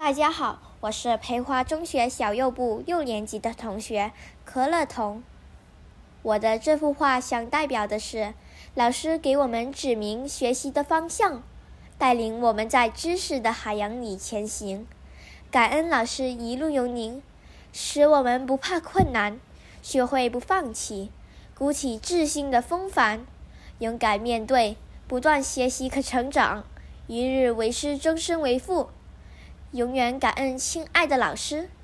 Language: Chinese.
大家好，我是培华中学小幼部6年级的同学何乐彤。我的这幅画想代表的是，老师给我们指明学习的方向，带领我们在知识的海洋里前行。感恩老师一路有您，使我们不怕困难，学会不放弃，鼓起志心的风帆，勇敢面对，不断学习和成长，一日为师，终身为父。永远感恩亲爱的老师，